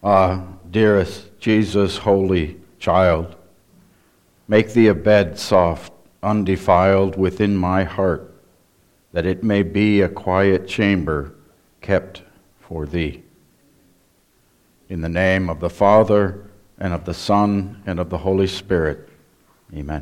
Dearest Jesus, holy child, make thee a bed soft, undefiled within my heart, that it may be a quiet chamber kept for thee. In the name of the Father, and of the Son, and of the Holy Spirit. Amen.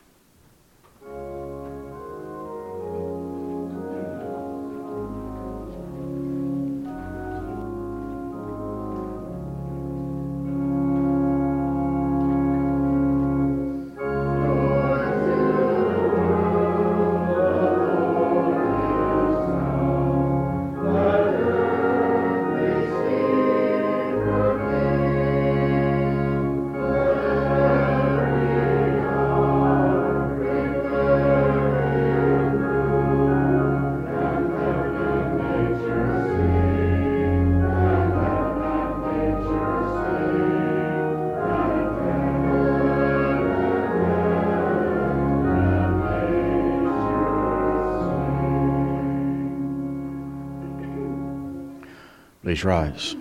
Please rise.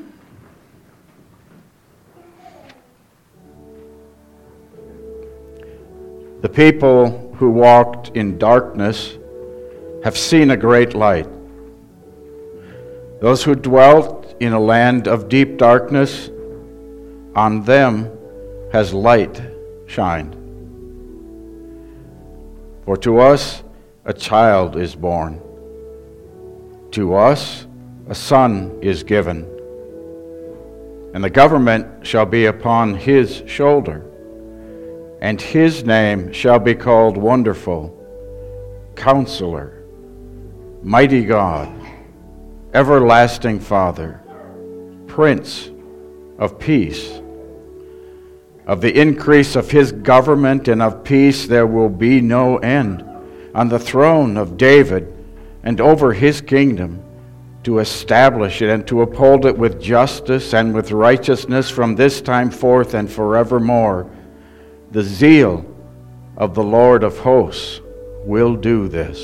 The people who walked in darkness have seen a great light. Those who dwelt in a land of deep darkness, on them has light shined. For to us a child is born. To us a son is given, and the government shall be upon his shoulder, and his name shall be called Wonderful, Counselor, Mighty God, Everlasting Father, Prince of Peace. Of the increase of his government and of peace there will be no end, on the throne of David and over his kingdom, to establish it and to uphold it with justice and with righteousness from this time forth and forevermore. The zeal of the Lord of hosts will do this.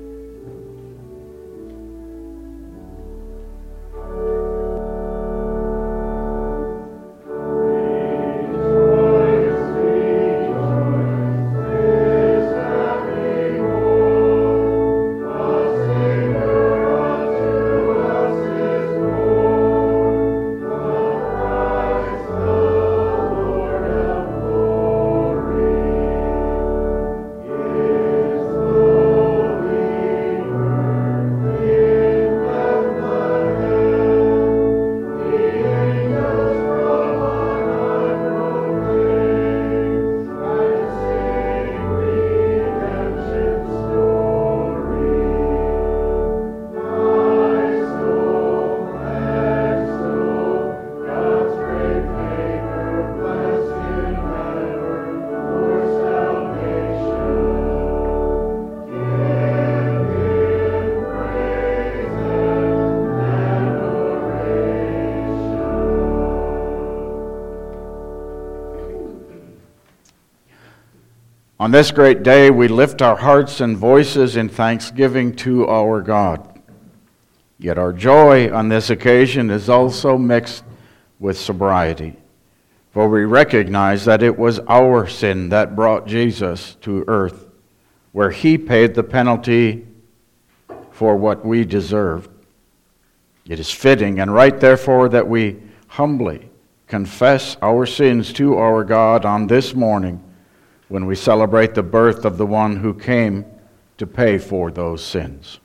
On this great day, we lift our hearts and voices in thanksgiving to our God. Yet our joy on this occasion is also mixed with sobriety, for we recognize that it was our sin that brought Jesus to earth, where he paid the penalty for what we deserved. It is fitting and right, therefore, that we humbly confess our sins to our God on this morning, when we celebrate the birth of the one who came to pay for those sins.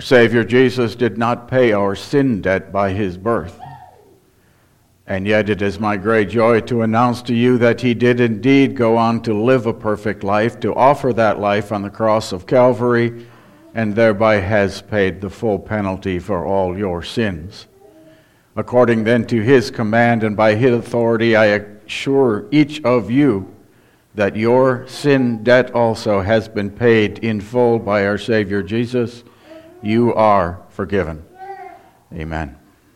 Savior Jesus did not pay our sin debt by his birth. And yet it is my great joy to announce to you that he did indeed go on to live a perfect life, to offer that life on the cross of Calvary, and thereby has paid the full penalty for all your sins. According then to his command and by his authority, I assure each of you that your sin debt also has been paid in full by our Savior Jesus. You are forgiven. Amen.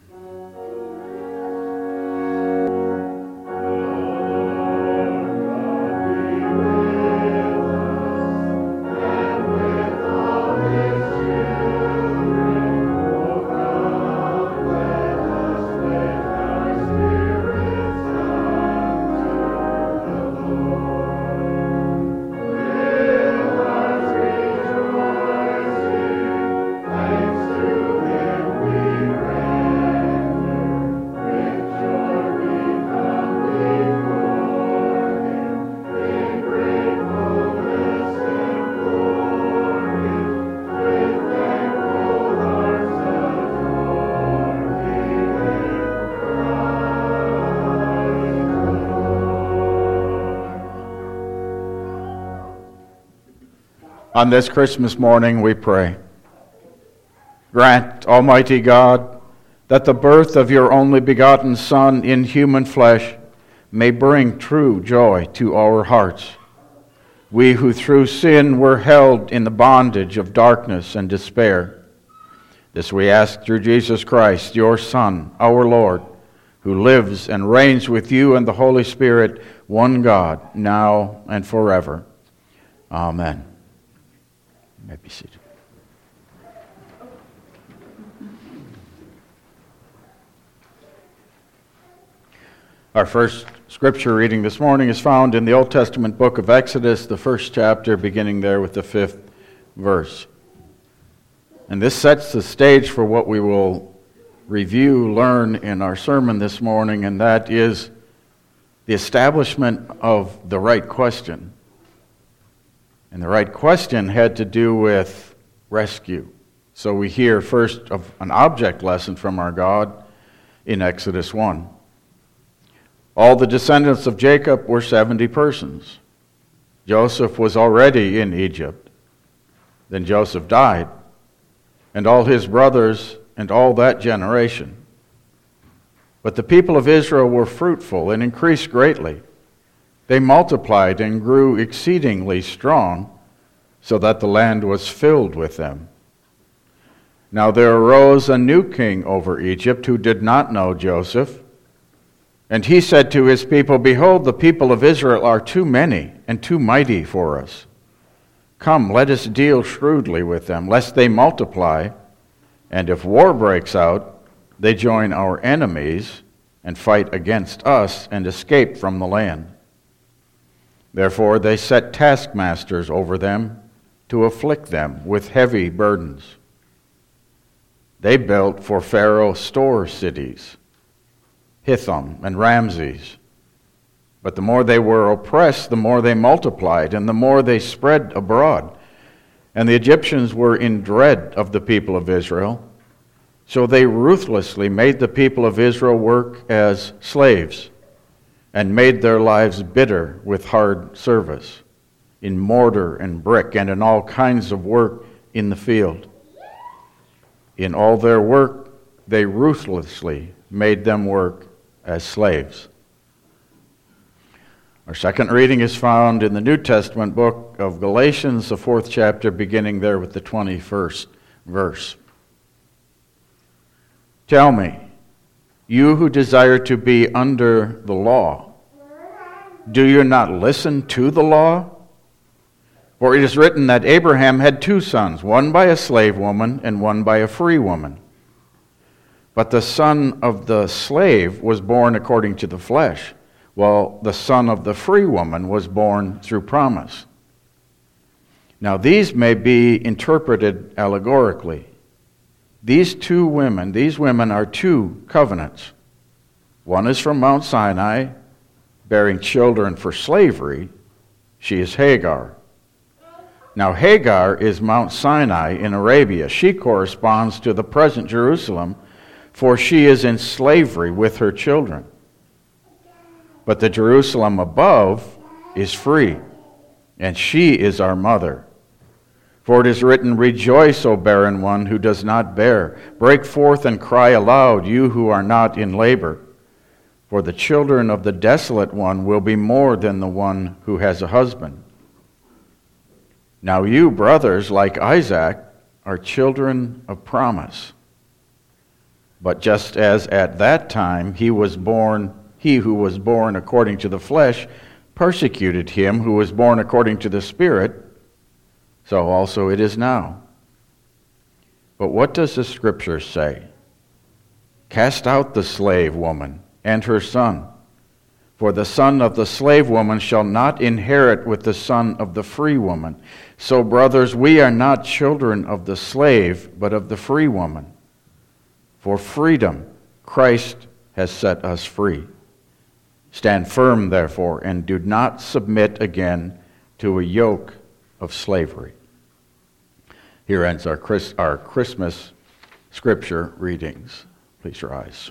On this Christmas morning, we pray. Grant, Almighty God, that the birth of your only begotten Son in human flesh may bring true joy to our hearts. We who through sin were held in the bondage of darkness and despair. This we ask through Jesus Christ, your Son, our Lord, who lives and reigns with you and the Holy Spirit, one God, now and forever. Amen. You may be seated. Our first scripture reading this morning is found in the Old Testament book of Exodus, the first chapter, beginning there with the 5th verse. And this sets the stage for what we will learn in our sermon this morning, and that is the establishment of the right question. And the right question had to do with rescue. So we hear first of an object lesson from our God in Exodus 1. All the descendants of Jacob were 70 persons. Joseph was already in Egypt. Then Joseph died, and all his brothers and all that generation. But the people of Israel were fruitful and increased greatly. They multiplied and grew exceedingly strong, so that the land was filled with them. Now there arose a new king over Egypt who did not know Joseph. And he said to his people, "Behold, the people of Israel are too many and too mighty for us. Come, let us deal shrewdly with them, lest they multiply, and if war breaks out, they join our enemies and fight against us and escape from the land." Therefore they set taskmasters over them to afflict them with heavy burdens. They built for Pharaoh store cities, Pithom and Ramses. But the more they were oppressed, the more they multiplied, and the more they spread abroad. And the Egyptians were in dread of the people of Israel. So they ruthlessly made the people of Israel work as slaves, and made their lives bitter with hard service, in mortar and brick, and in all kinds of work in the field. In all their work, they ruthlessly made them work as slaves. Our second reading is found in the New Testament book of Galatians, the 4th chapter, beginning there with the 21st verse. Tell me, you who desire to be under the law, do you not listen to the law? For it is written that Abraham had 2 sons, one by a slave woman and one by a free woman. But the son of the slave was born according to the flesh, while the son of the free woman was born through promise. Now these may be interpreted allegorically. These women are 2 covenants. One is from Mount Sinai, bearing children for slavery. She is Hagar. Now Hagar is Mount Sinai in Arabia. She corresponds to the present Jerusalem, for she is in slavery with her children. But the Jerusalem above is free, and she is our mother. For it is written, Rejoice, O barren one who does not bear. Break forth and cry aloud, you who are not in labor. For the children of the desolate one will be more than the one who has a husband. Now you, brothers, like Isaac, are children of promise. But just as at that time he who was born according to the flesh persecuted him who was born according to the Spirit, so also it is now. But what does the Scripture say? Cast out the slave woman and her son, for the son of the slave woman shall not inherit with the son of the free woman. So, brothers, we are not children of the slave, but of the free woman. For freedom, Christ has set us free. Stand firm, therefore, and do not submit again to a yoke of slavery. Here ends our Christmas scripture readings. Please rise.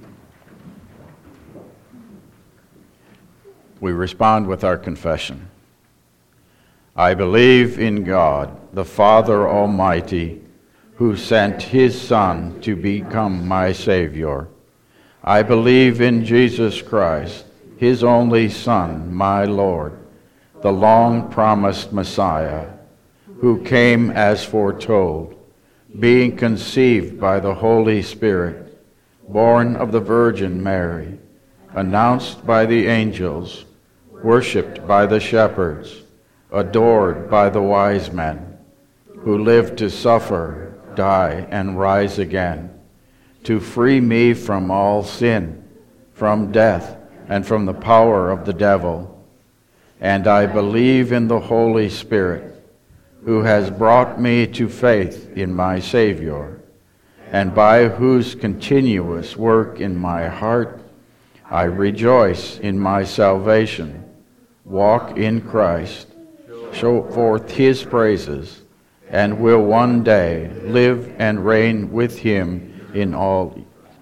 We respond with our confession. I believe in God, the Father Almighty, who sent his Son to become my Savior. I believe in Jesus Christ, his only Son, my Lord, the long-promised Messiah, who came as foretold, being conceived by the Holy Spirit, born of the Virgin Mary, announced by the angels, worshipped by the shepherds, adored by the wise men, who lived to suffer, die, and rise again, to free me from all sin, from death, and from the power of the devil. And I believe in the Holy Spirit, who has brought me to faith in my Savior, and by whose continuous work in my heart I rejoice in my salvation, walk in Christ, show forth his praises, and will one day live and reign with him in all.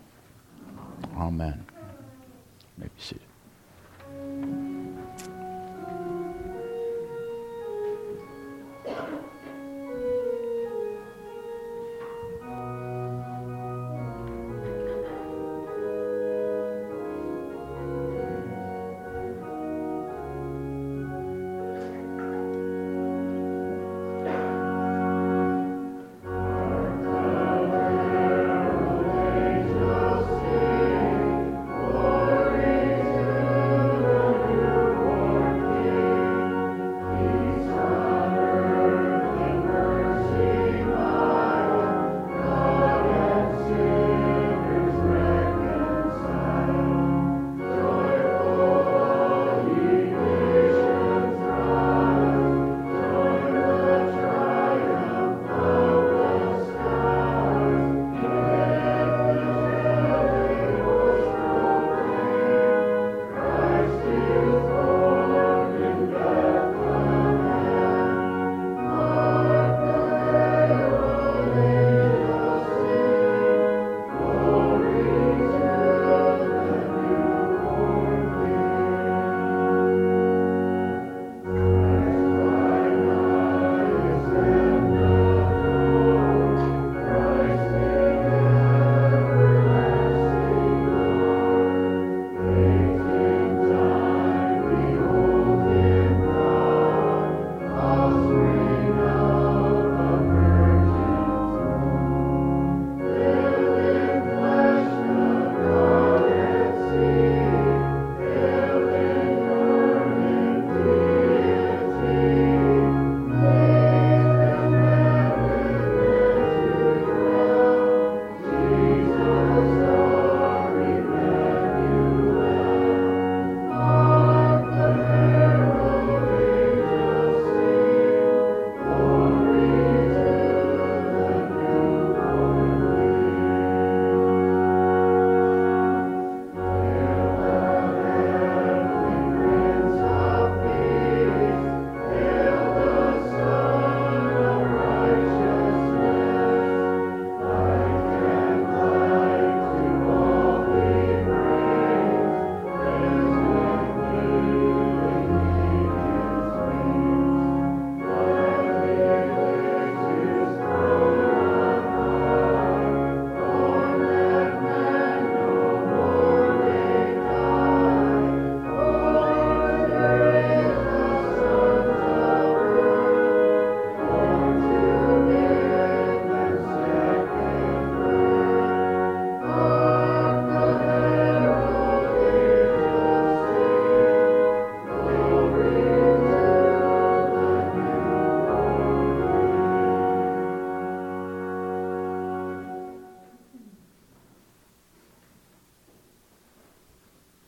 Amen. You may be seated.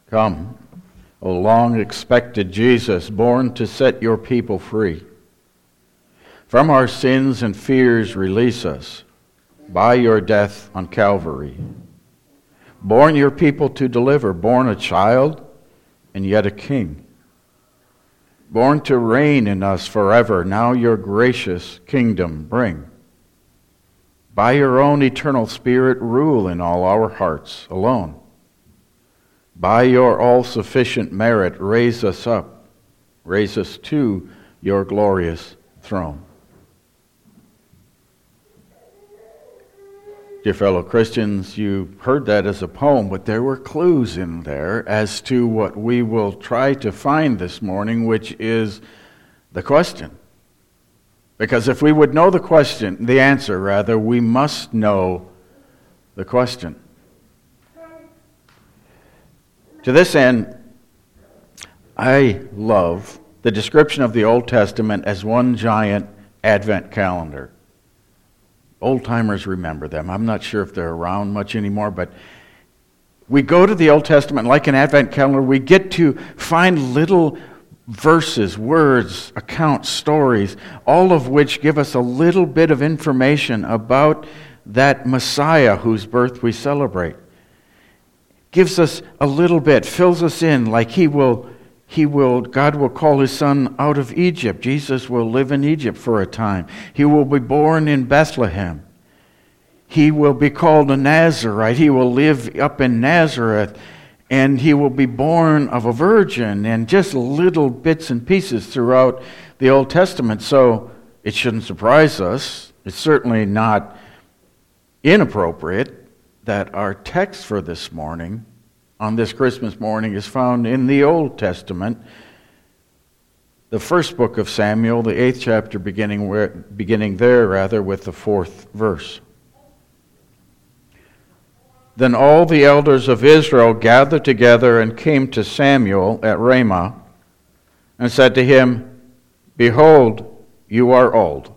Come, O long-expected Jesus, born to set your people free. From our sins and fears release us by your death on Calvary. Born your people to deliver, born a child and yet a king. Born to reign in us forever, now your gracious kingdom bring. By your own eternal Spirit, rule in all our hearts alone. By your all-sufficient merit, raise us up, raise us to your glorious throne. Dear fellow Christians, you heard that as a poem, but there were clues in there as to what we will try to find this morning, which is the question. Because if we would know the answer, we must know the question. To this end, I love the description of the Old Testament as one giant Advent calendar. Old-timers remember them. I'm not sure if they're around much anymore, but we go to the Old Testament like an Advent calendar. We get to find little verses, words, accounts, stories, all of which give us a little bit of information about that Messiah whose birth we celebrate. Gives us a little bit, fills us in like God will call his son out of Egypt. Jesus will live in Egypt for a time. He will be born in Bethlehem. He will be called a Nazarite. He will live up in Nazareth, and he will be born of a virgin, and just little bits and pieces throughout the Old Testament. So it shouldn't surprise us. It's certainly not inappropriate that our text for this morning, on this Christmas morning, is found in the Old Testament, the first book of Samuel, the 8th chapter, beginning there with the 4th verse. Then all the elders of Israel gathered together and came to Samuel at Ramah and said to him, Behold, you are old,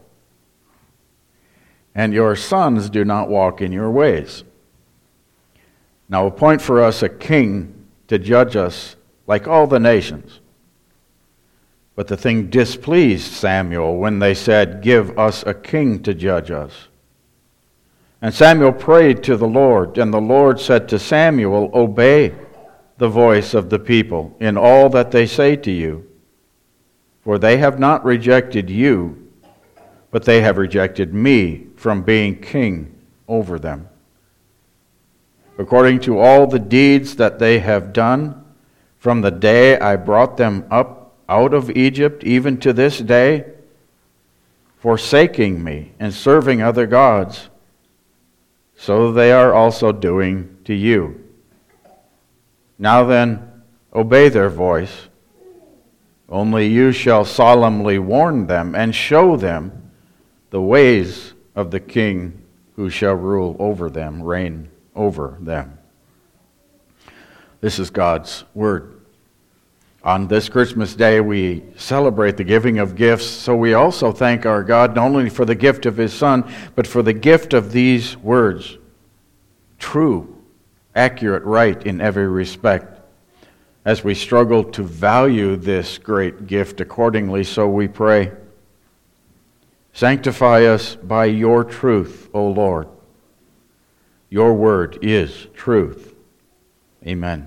and your sons do not walk in your ways. Now appoint for us a king to judge us like all the nations. But the thing displeased Samuel when they said, Give us a king to judge us. And Samuel prayed to the Lord, and the Lord said to Samuel, Obey the voice of the people in all that they say to you, for they have not rejected you, but they have rejected me from being king over them. According to all the deeds that they have done, from the day I brought them up out of Egypt, even to this day, forsaking me and serving other gods, so they are also doing to you. Now then, obey their voice. Only you shall solemnly warn them and show them the ways of the king who shall rule over them, reign over them. This is God's word. On this Christmas day, we celebrate the giving of gifts, so we also thank our God not only for the gift of his Son, but for the gift of these words. True, accurate, right in every respect. As we struggle to value this great gift accordingly, so we pray. Sanctify us by your truth, O Lord. Your word is truth. Amen.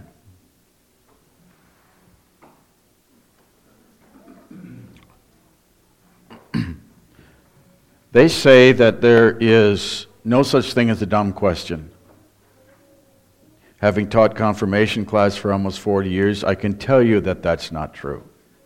They say that there is no such thing as a dumb question. Having taught confirmation class for almost 40 years, I can tell you that that's not true.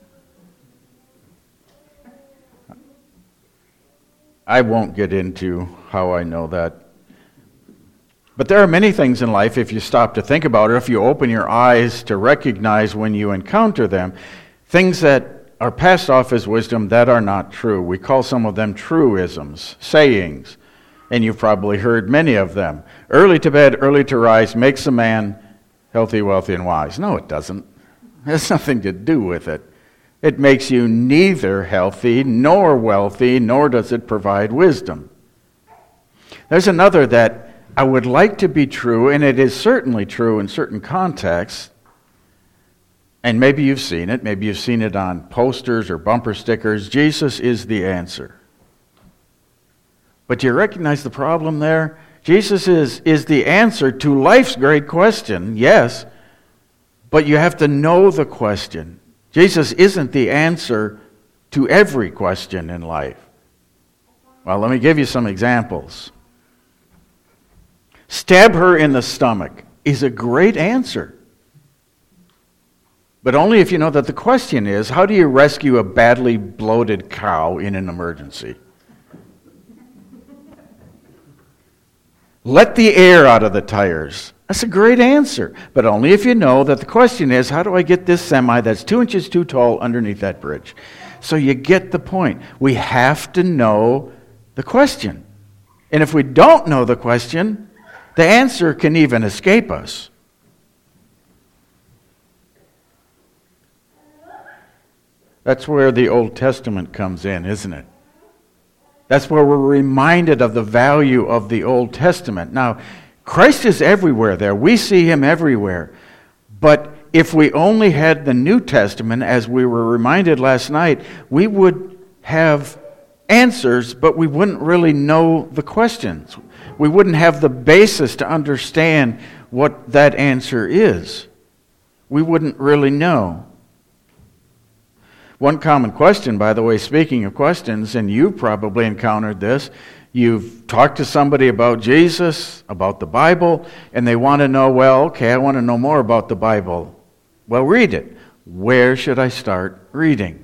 I won't get into how I know that. But there are many things in life, if you stop to think about it, if you open your eyes to recognize when you encounter them, things that are passed off as wisdom that are not true. We call some of them truisms, sayings, and you've probably heard many of them. Early to bed, early to rise makes a man healthy, wealthy, and wise. No, it doesn't. It has nothing to do with it. It makes you neither healthy nor wealthy, nor does it provide wisdom. There's another that I would like to be true, and it is certainly true in certain contexts, And maybe you've seen it. Maybe you've seen it on posters or bumper stickers. Jesus is the answer. But do you recognize the problem there? Jesus is the answer to life's great question, yes, but you have to know the question. Jesus isn't the answer to every question in life. Well, let me give you some examples. Stab her in the stomach is a great answer. But only if you know that the question is, how do you rescue a badly bloated cow in an emergency? Let the air out of the tires. That's a great answer. But only if you know that the question is, how do I get this semi that's 2 inches too tall underneath that bridge? So you get the point. We have to know the question. And if we don't know the question, the answer can even escape us. That's where the Old Testament comes in, isn't it? That's where we're reminded of the value of the Old Testament. Now, Christ is everywhere there. We see him everywhere. But if we only had the New Testament, as we were reminded last night, we would have answers, but we wouldn't really know the questions. We wouldn't have the basis to understand what that answer is. We wouldn't really know. One common question, by the way, speaking of questions, and you've probably encountered this, you've talked to somebody about Jesus, about the Bible, and they want to know, well, okay, I want to know more about the Bible. Well, read it. Where should I start reading?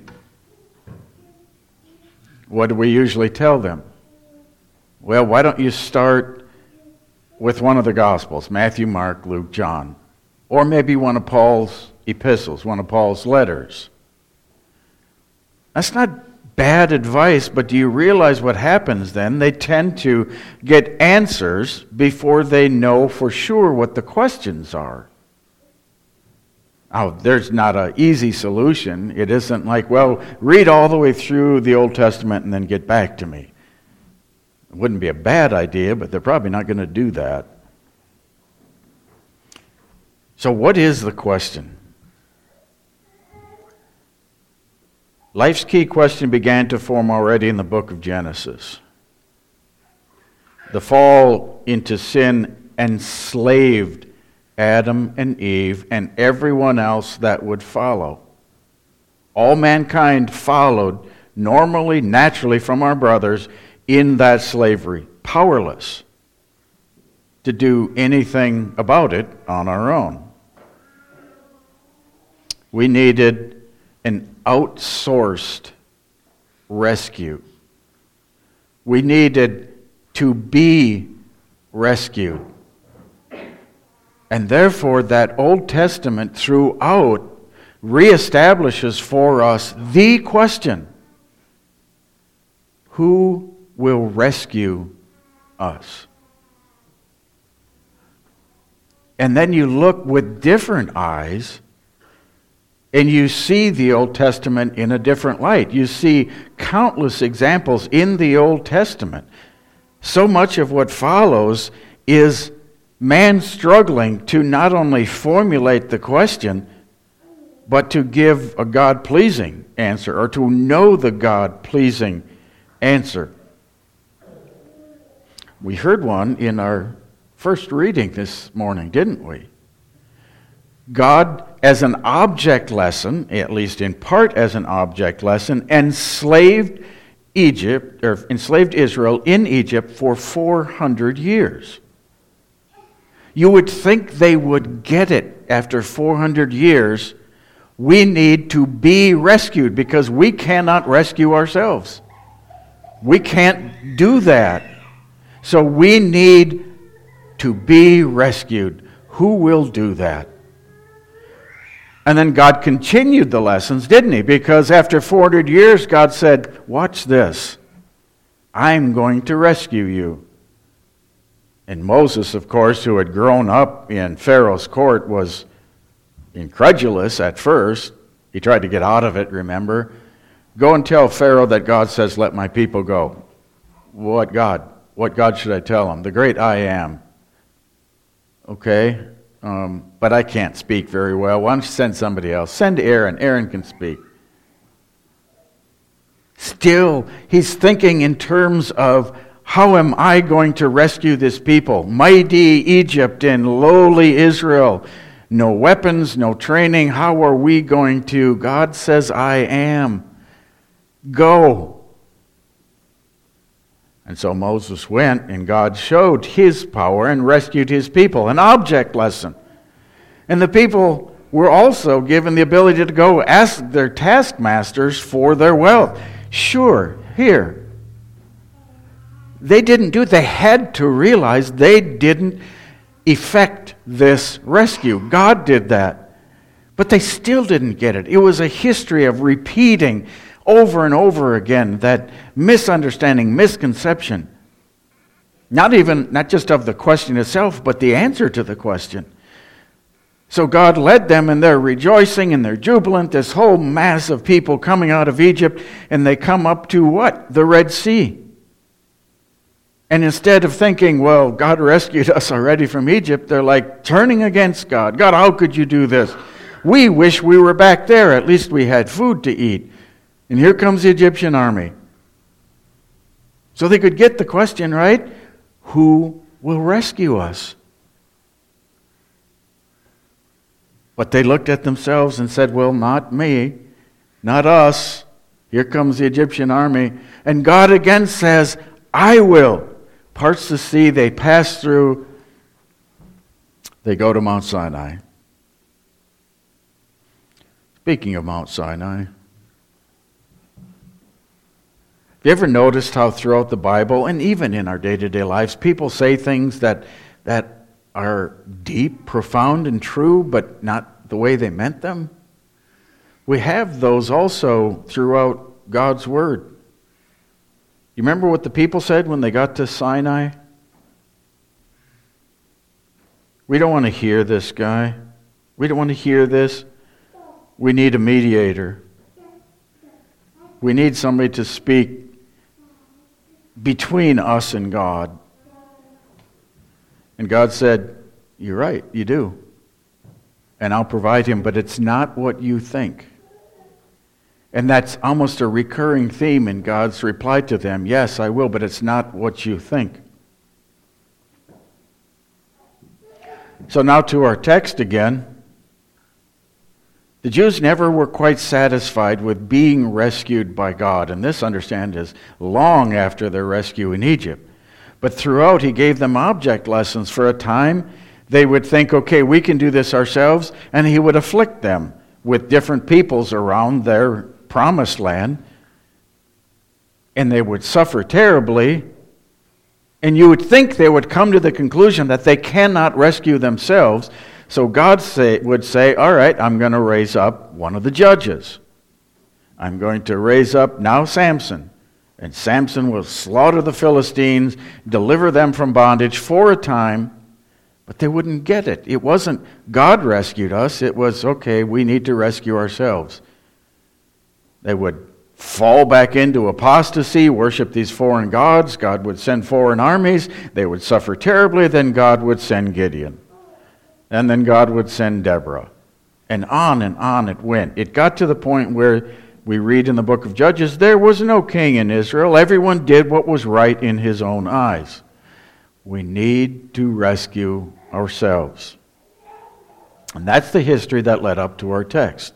What do we usually tell them? Well, why don't you start with one of the Gospels, Matthew, Mark, Luke, John, or maybe one of Paul's epistles, one of Paul's letters. That's not bad advice, but do you realize what happens then? They tend to get answers before they know for sure what the questions are. Now, there's not an easy solution. It isn't like, well, read all the way through the Old Testament and then get back to me. It wouldn't be a bad idea, but they're probably not going to do that. So what is the question? Life's key question began to form already in the book of Genesis. The fall into sin enslaved Adam and Eve and everyone else that would follow. All mankind followed normally, naturally from our brothers in that slavery, powerless to do anything about it on our own. We needed an outsourced rescue. We needed to be rescued. And therefore, that Old Testament throughout reestablishes for us the question: who will rescue us? And then you look with different eyes and you see the Old Testament in a different light. You see countless examples in the Old Testament. So much of what follows is man struggling to not only formulate the question, but to give a God-pleasing answer, or to know the God-pleasing answer. We heard one in our first reading this morning, didn't we? God, as an object lesson, at least in part as an object lesson, enslaved Israel in Egypt for 400 years. You would think they would get it after 400 years. We need to be rescued because we cannot rescue ourselves. We can't do that. So we need to be rescued. Who will do that? And then God continued the lessons, didn't he? Because after 400 years, God said, watch this. I'm going to rescue you. And Moses, of course, who had grown up in Pharaoh's court, was incredulous at first. He tried to get out of it, remember? Go and tell Pharaoh that God says, let my people go. What God? What God should I tell him? The great I am. Okay, but I can't speak very well. Why don't you send somebody else? Send Aaron. Aaron can speak. Still, he's thinking in terms of, how am I going to rescue this people? Mighty Egypt and lowly Israel. No weapons, no training. How are we going to? God says, I am. Go. And so Moses went, and God showed his power and rescued his people. An object lesson. And the people were also given the ability to go ask their taskmasters for their wealth. Sure, here. They didn't do it. They had to realize they didn't effect this rescue. God did that. But they still didn't get it. It was a history of repeating over and over again that misunderstanding, misconception. Not just of the question itself, but the answer to the question. So God led them, and they're rejoicing and they're jubilant, this whole mass of people coming out of Egypt, and they come up to what? The Red Sea. And instead of thinking, well, God rescued us already from Egypt, they're like turning against God. God, how could you do this? We wish we were back there. At least we had food to eat. And here comes the Egyptian army. So they could get the question, right? Who will rescue us? But they looked at themselves and said, well, not me, not us. Here comes the Egyptian army. And God again says, I will. Parts the sea, they pass through, they go to Mount Sinai. Speaking of Mount Sinai, have you ever noticed how throughout the Bible, and even in our day-to-day lives, people say things that are deep, profound, and true, but not the way they meant them? We have those also throughout God's Word. You remember what the people said when they got to Sinai? We don't want to hear this guy. We don't want to hear this. We need a mediator. We need somebody to speak between us and God. And God said, you're right, you do. And I'll provide him, but it's not what you think. And that's almost a recurring theme in God's reply to them. Yes, I will, but it's not what you think. So now to our text again. The Jews never were quite satisfied with being rescued by God. And this, understand, is long after their rescue in Egypt. But throughout, he gave them object lessons. For a time, they would think, okay, we can do this ourselves. And he would afflict them with different peoples around their promised land, and they would suffer terribly, and you would think they would come to the conclusion that they cannot rescue themselves. So God would say, all right, I'm going to raise up one of the judges. I'm going to raise up now Samson, and Samson will slaughter the Philistines, deliver them from bondage for a time, but they wouldn't get it. It wasn't God rescued us, it was, okay, we need to rescue ourselves. They would fall back into apostasy, worship these foreign gods. God would send foreign armies. They would suffer terribly. Then God would send Gideon. And then God would send Deborah. And on it went. It got to the point where we read in the book of Judges, there was no king in Israel. Everyone did what was right in his own eyes. We need to rescue ourselves. And that's the history that led up to our text.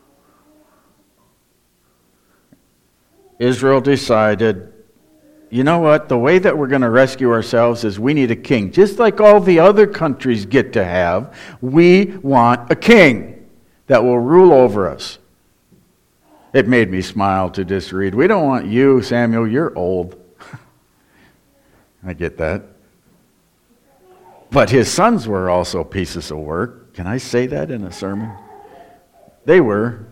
Israel decided, you know what, the way that we're going to rescue ourselves is we need a king. Just like all the other countries get to have, we want a king that will rule over us. It made me smile to just read, we don't want you, Samuel, you're old. I get that. But his sons were also pieces of work. Can I say that in a sermon? They were.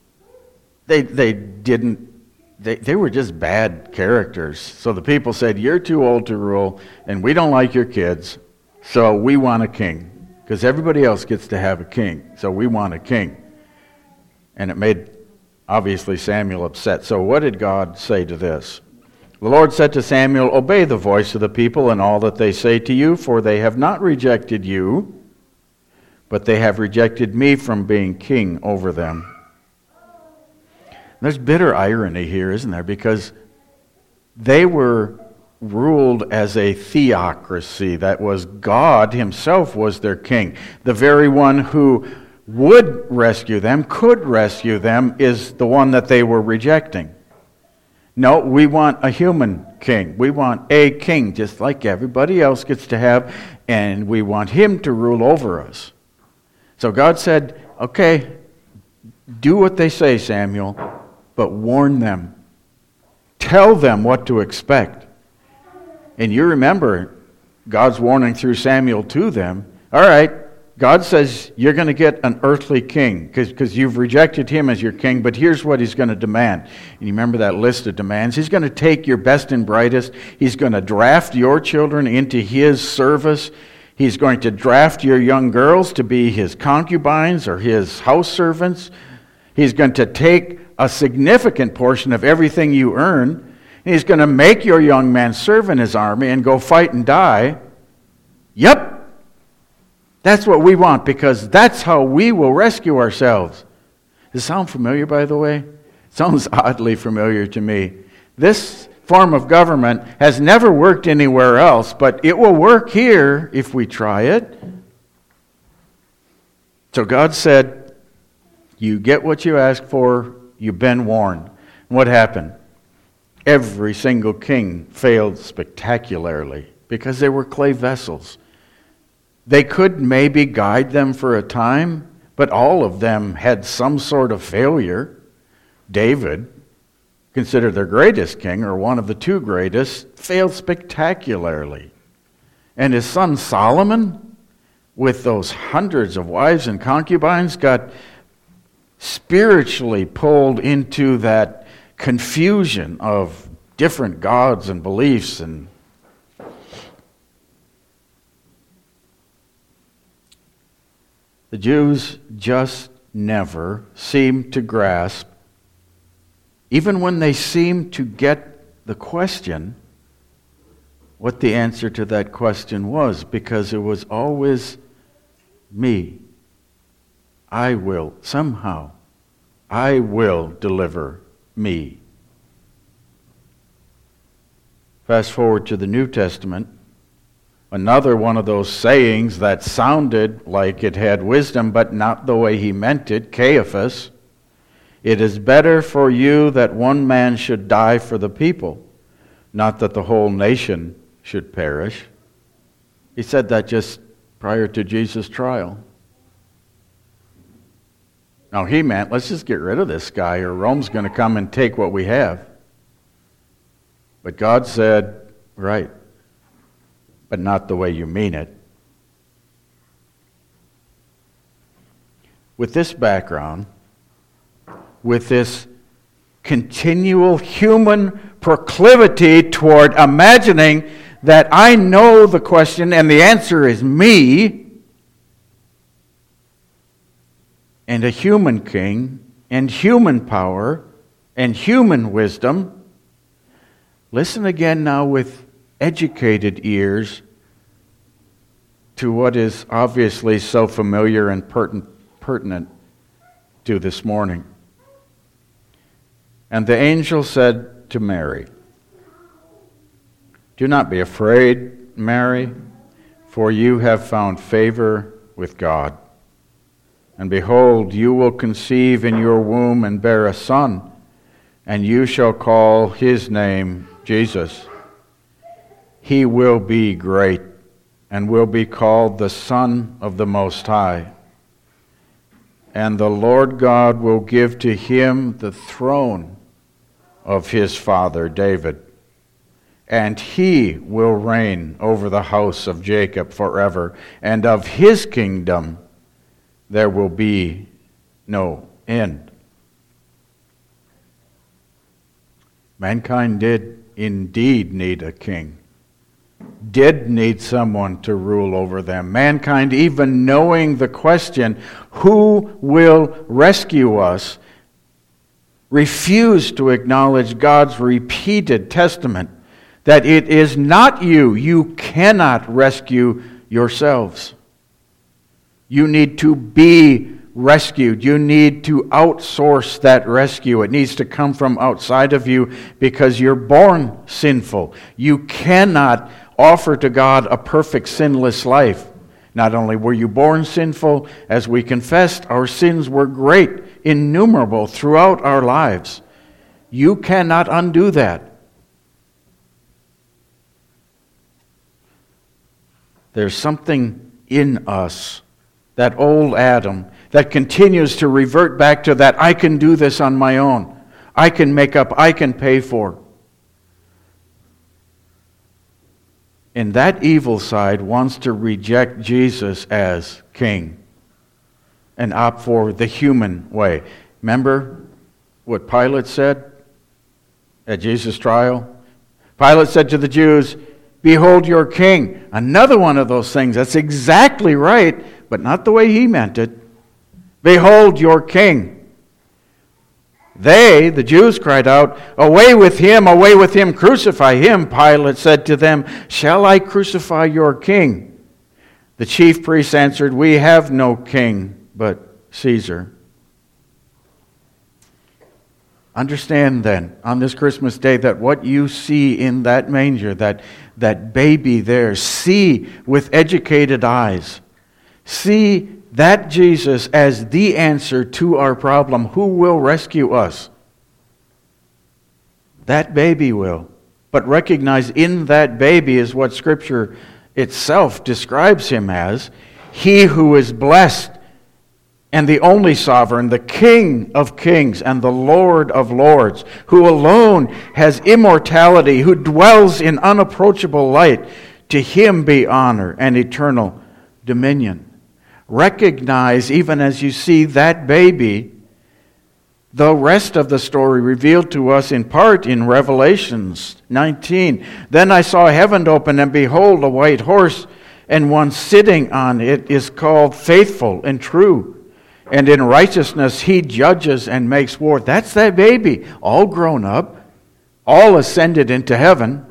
They were just bad characters. So the people said, you're too old to rule, and we don't like your kids, so we want a king. Because everybody else gets to have a king, so we want a king. And it made, obviously, Samuel upset. So what did God say to this? The Lord said to Samuel, obey the voice of the people and all that they say to you, for they have not rejected you, but they have rejected me from being king over them. There's bitter irony here, isn't there? Because they were ruled as a theocracy. That was, God himself was their king. The very one who would rescue them, could rescue them, is the one that they were rejecting. No, we want a human king. We want a king, just like everybody else gets to have, and we want him to rule over us. So God said, okay, do what they say, Samuel, but warn them. Tell them what to expect. And you remember God's warning through Samuel to them. All right, God says you're going to get an earthly king because you've rejected him as your king, but here's what he's going to demand. And you remember that list of demands? He's going to take your best and brightest. He's going to draft your children into his service. He's going to draft your young girls to be his concubines or his house servants. He's going to take a significant portion of everything you earn. He's going to make your young man serve in his army and go fight and die. Yep. That's what we want, because that's how we will rescue ourselves. Does it sound familiar, by the way? It sounds oddly familiar to me. This form of government has never worked anywhere else, but it will work here if we try it. So God said, you get what you ask for, you've been warned. And what happened? Every single king failed spectacularly because they were clay vessels. They could maybe guide them for a time, but all of them had some sort of failure. David, considered their greatest king, or one of the two greatest, failed spectacularly. And his son Solomon, with those hundreds of wives and concubines, got spiritually pulled into that confusion of different gods and beliefs. And the Jews just never seemed to grasp, even when they seemed to get the question, what the answer to that question was, because it was always me. I will deliver me. Fast forward to the New Testament. Another one of those sayings that sounded like it had wisdom, but not the way he meant it, Caiaphas. It is better for you that one man should die for the people, not that the whole nation should perish. He said that just prior to Jesus' trial. Now he meant, let's just get rid of this guy or Rome's going to come and take what we have. But God said, right, but not the way you mean it. With this background, with this continual human proclivity toward imagining that I know the question and the answer is me, and a human king, and human power, and human wisdom. Listen again now with educated ears to what is obviously so familiar and pertinent to this morning. And the angel said to Mary, "Do not be afraid, Mary, for you have found favor with God. And behold, you will conceive in your womb and bear a son, and you shall call his name Jesus. He will be great and will be called the Son of the Most High. And the Lord God will give to him the throne of his father David, and he will reign over the house of Jacob forever, and of his kingdom there will be no end." Mankind did indeed need a king, did need someone to rule over them. Mankind, even knowing the question, who will rescue us, refused to acknowledge God's repeated testament that it is not you. You cannot rescue yourselves. You need to be rescued. You need to outsource that rescue. It needs to come from outside of you because you're born sinful. You cannot offer to God a perfect sinless life. Not only were you born sinful, as we confessed, our sins were great, innumerable throughout our lives. You cannot undo that. There's something in us, that old Adam, that continues to revert back to that, I can do this on my own. I can make up, I can pay for. And that evil side wants to reject Jesus as king and opt for the human way. Remember what Pilate said at Jesus' trial? Pilate said to the Jews, behold your king. Another one of those things. That's exactly right, but not the way he meant it. Behold your king. They, the Jews, cried out, away with him, crucify him. Pilate said to them, shall I crucify your king? The chief priests answered, we have no king but Caesar. Understand then, on this Christmas day, that what you see in that manger, that baby there, see with educated eyes. See that Jesus as the answer to our problem. Who will rescue us? That baby will. But recognize in that baby is what Scripture itself describes him as. He who is blessed and the only sovereign, the King of kings and the Lord of lords, who alone has immortality, who dwells in unapproachable light. To him be honor and eternal dominion. Recognize, even as you see that baby, the rest of the story revealed to us in part in Revelations 19. Then I saw heaven open, and behold, a white horse, and one sitting on it is called Faithful and True. And in righteousness he judges and makes war. That's that baby, all grown up, all ascended into heaven.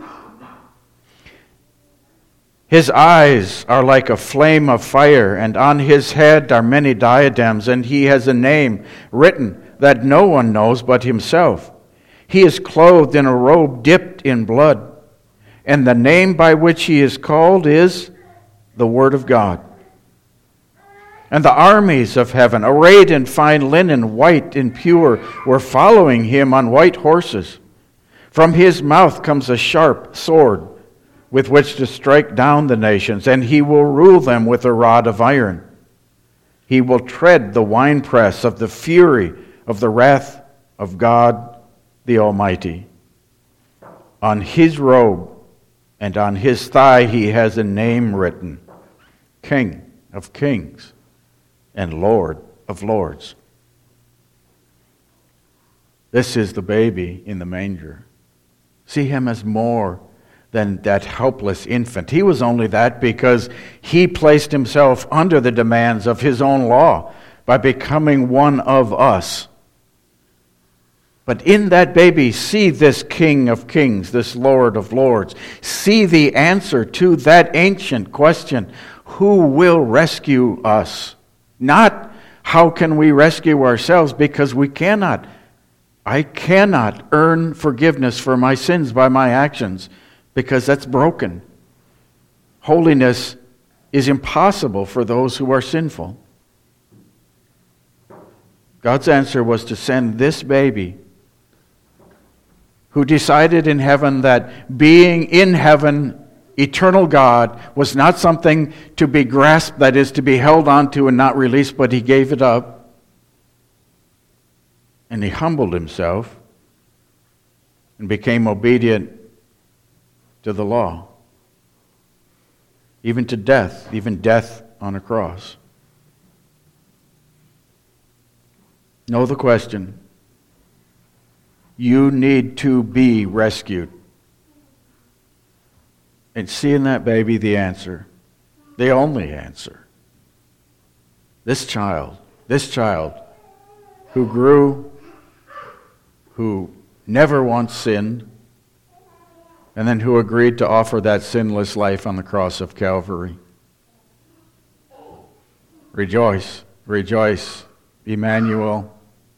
His eyes are like a flame of fire, and on his head are many diadems, and he has a name written that no one knows but himself. He is clothed in a robe dipped in blood, and the name by which he is called is the Word of God. And the armies of heaven, arrayed in fine linen, white and pure, were following him on white horses. From his mouth comes a sharp sword, with which to strike down the nations, and he will rule them with a rod of iron. He will tread the winepress of the fury of the wrath of God the Almighty. On his robe and on his thigh he has a name written, King of Kings and Lord of Lords. This is the baby in the manger. See him as more than that helpless infant. He was only that because he placed himself under the demands of his own law by becoming one of us. But in that baby, see this King of Kings, this Lord of Lords. See the answer to that ancient question, who will rescue us? Not how can we rescue ourselves, because we cannot. I cannot earn forgiveness for my sins by my actions, because that's broken. Holiness is impossible for those who are sinful. God's answer was to send this baby, who decided in heaven that being in heaven, eternal God, was not something to be grasped, that is, to be held onto and not released, but he gave it up. And he humbled himself and became obedient to the law, even to death, even death on a cross. Know the question. You need to be rescued. And see in that baby the answer, the only answer. This child who grew, who never once sinned, and then who agreed to offer that sinless life on the cross of Calvary. Rejoice, rejoice, Emmanuel,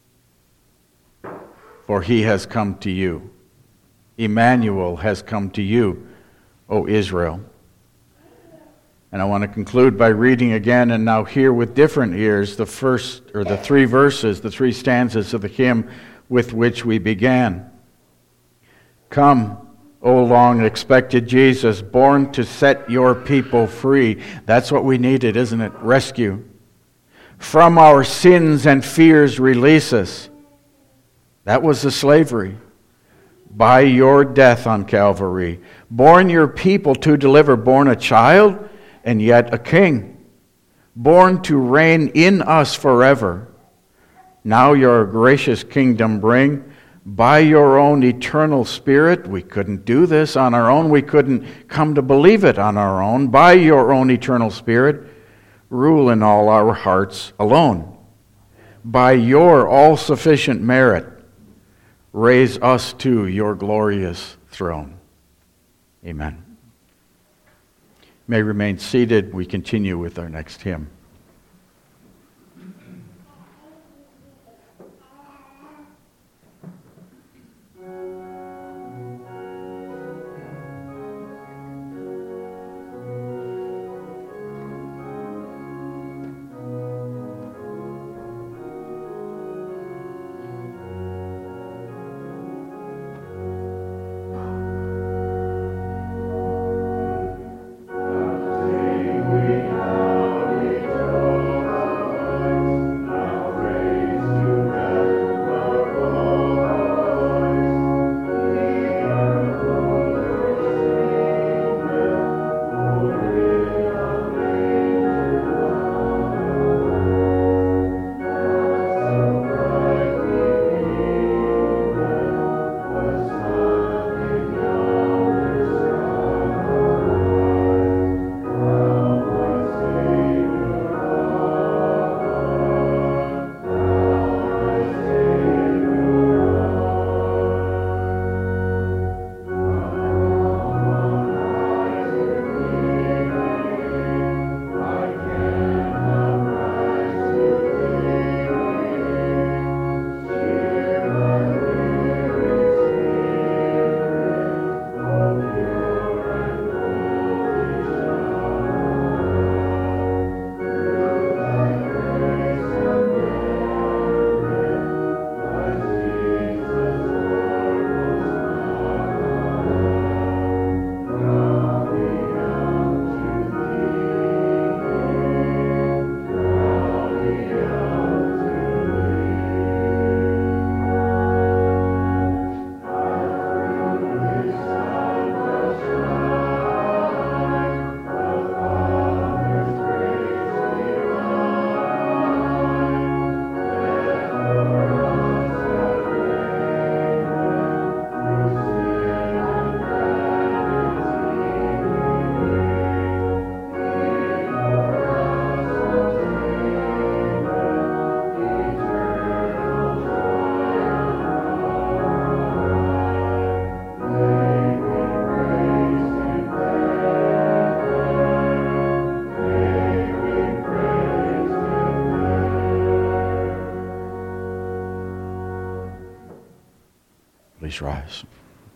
for he has come to you. Emmanuel has come to you, O Israel. And I want to conclude by reading again, and now hear with different ears, the three verses, the three stanzas of the hymn with which we began. Come, O long-expected Jesus, born to set your people free. That's what we needed, isn't it? Rescue. From our sins and fears release us. That was the slavery. By your death on Calvary. Born your people to deliver. Born a child and yet a king. Born to reign in us forever. Now your gracious kingdom bring. By your own eternal Spirit, we couldn't do this on our own. We couldn't come to believe it on our own. By your own eternal Spirit, rule in all our hearts alone. By your all-sufficient merit, raise us to your glorious throne. Amen. You may remain seated. We continue with our next hymn. Please rise.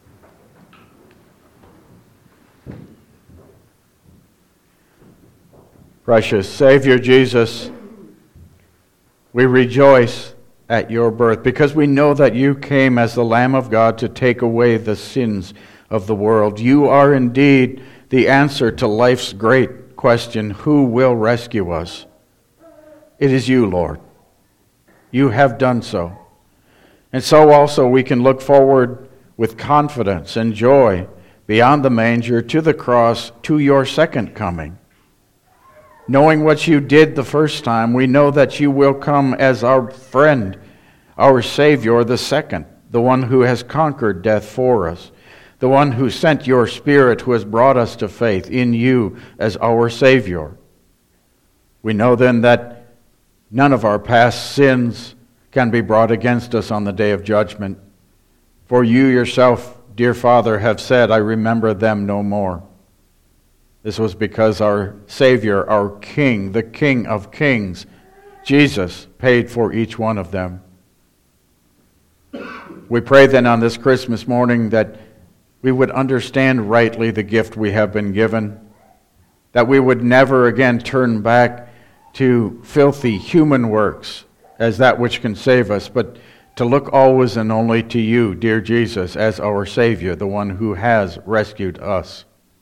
Precious Savior Jesus, we rejoice at your birth because we know that you came as the Lamb of God to take away the sins of the world. You are indeed the answer to life's great question, who will rescue us? It is you, Lord. You have done so. And so also we can look forward with confidence and joy beyond the manger to the cross, to your second coming. Knowing what you did the first time, we know that you will come as our friend, our Savior, the second, the one who has conquered death for us, the one who sent your Spirit, who has brought us to faith in you as our Savior. We know then that none of our past sins can be brought against us on the day of judgment. For you yourself, dear Father, have said, I remember them no more. This was because our Savior, our King, the King of Kings, Jesus, paid for each one of them. We pray then on this Christmas morning that we would understand rightly the gift we have been given, that we would never again turn back to filthy human works as that which can save us, but to look always and only to you, dear Jesus, as our Savior, the one who has rescued us.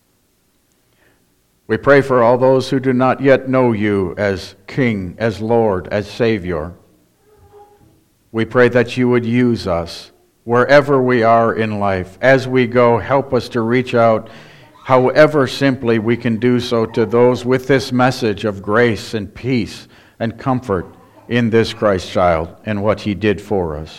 We pray for all those who do not yet know you as King, as Lord, as Savior. We pray that you would use us wherever we are in life. As we go, help us to reach out, however simply we can do so, to those with this message of grace and peace and comfort in this Christ child and what he did for us.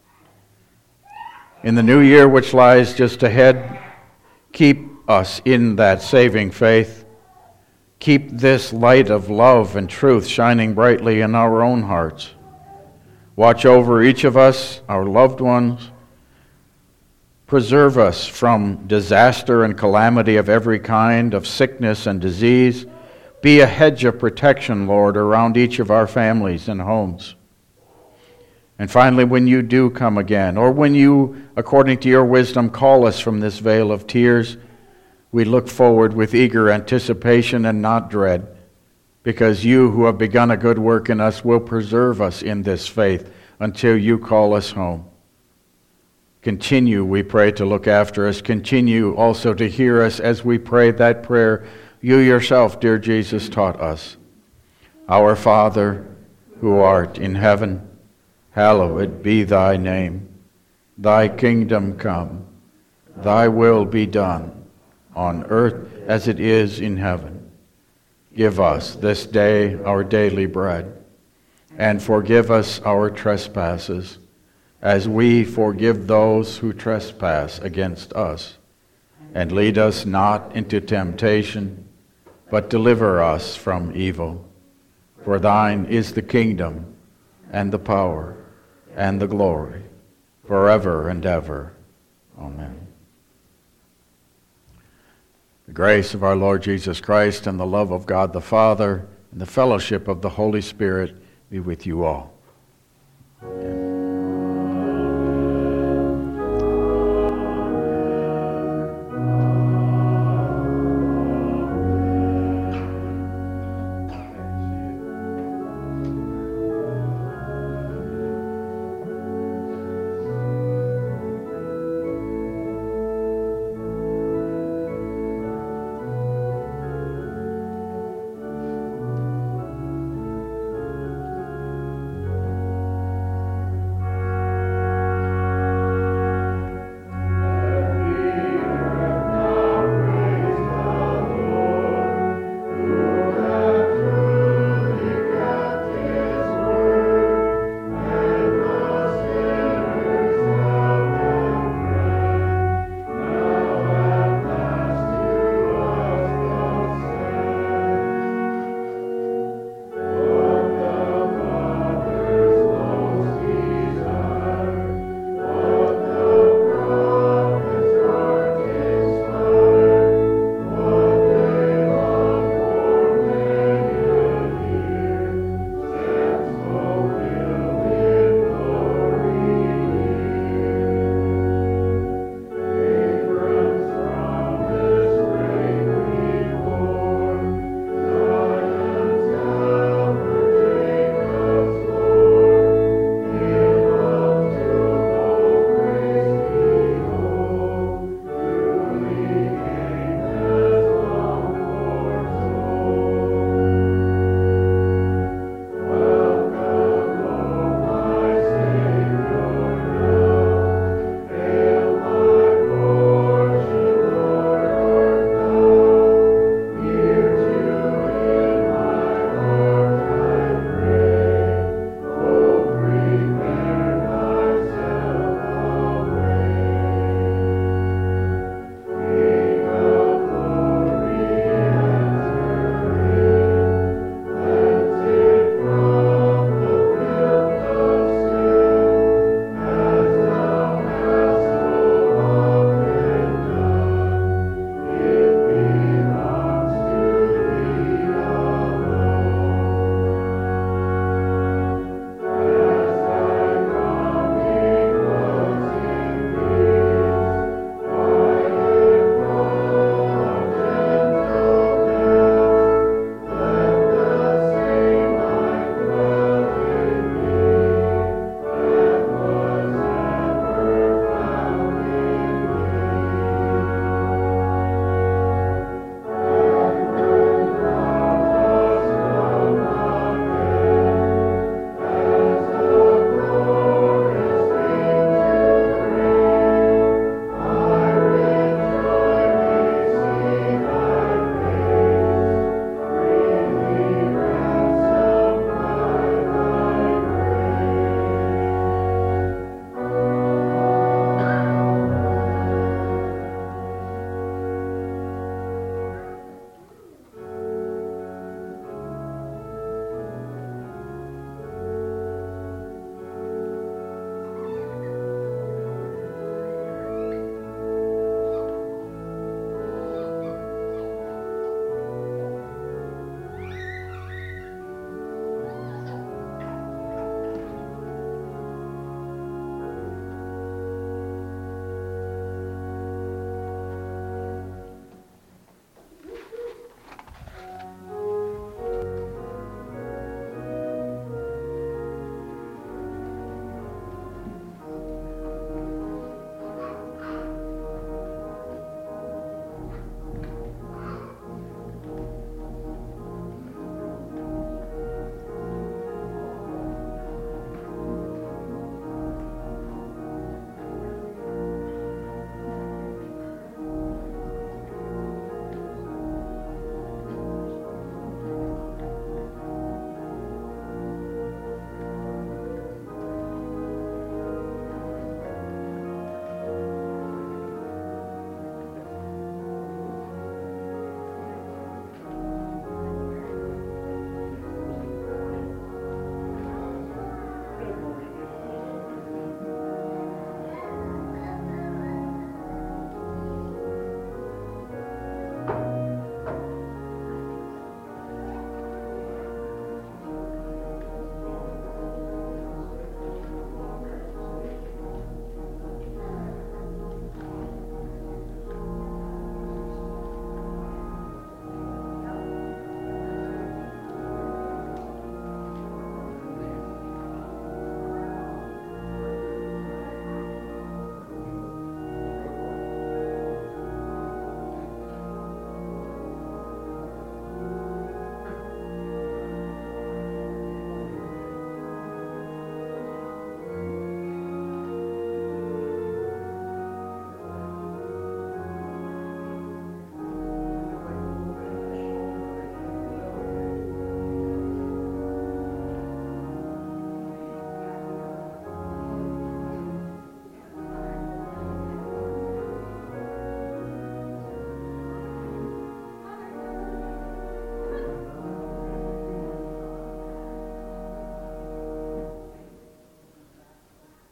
In the new year which lies just ahead, keep us in that saving faith. Keep this light of love and truth shining brightly in our own hearts. Watch over each of us, our loved ones. Preserve us from disaster and calamity of every kind, of sickness and disease. Be a hedge of protection, Lord, around each of our families and homes. And finally, when you do come again, or when you, according to your wisdom, call us from this vale of tears, we look forward with eager anticipation and not dread, because you who have begun a good work in us will preserve us in this faith until you call us home. Continue, we pray, to look after us. Continue also to hear us as we pray that prayer you yourself, dear Jesus, taught us. Our Father, who art in heaven, hallowed be thy name. Thy kingdom come, thy will be done, on earth as it is in heaven. Give us this day our daily bread, and forgive us our trespasses, as we forgive those who trespass against us. And lead us not into temptation, but deliver us from evil. For thine is the kingdom, and the power, and the glory, forever and ever. Amen. The grace of our Lord Jesus Christ, and the love of God the Father, and the fellowship of the Holy Spirit be with you all. Amen.